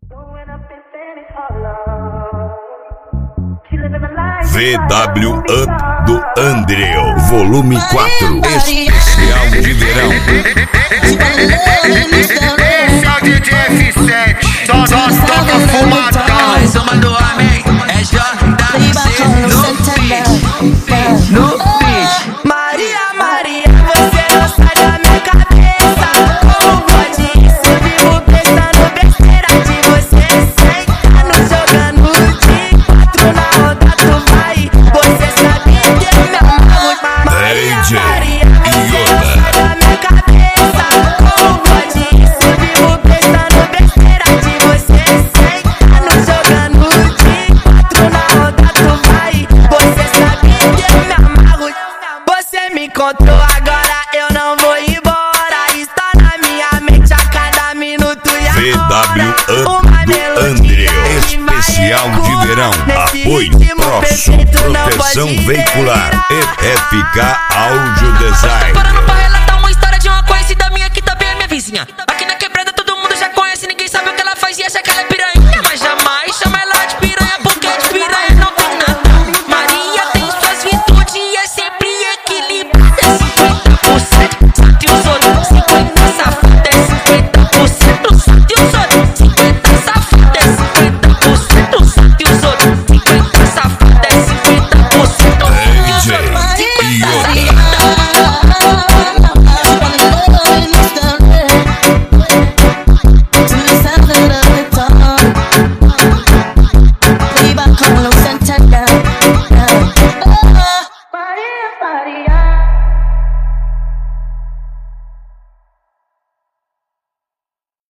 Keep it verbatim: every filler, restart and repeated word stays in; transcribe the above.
V W Up do Andreu, volume quatro, especial de verão. Esse é o D J F sete, só toca fumadão. Mais uma do homem, é J C no beat, no beat. Maria, Maria, você não sai da minha cabeça. Como pode isso? Eu vivo pensando besteira de você. Sentando, jogando de quatro na roda, tu vai. Você sabe que eu me amarro. Maria, Maria, você não sai da minha cabeça. Como pode isso? Eu vivo pensando besteira de você. Sentando, jogando de quatro na roda, tu vai. Você sabe que eu me amarro. Você me encontrou agora, eu não vou embora. Está na minha mente a cada minuto e a V W Up uma do Andreu, especial de verão. Apoio Proxo, proteção veicular e F K Audio Design. Parando pra relatar uma história de uma conhecida minha que também é minha vizinha.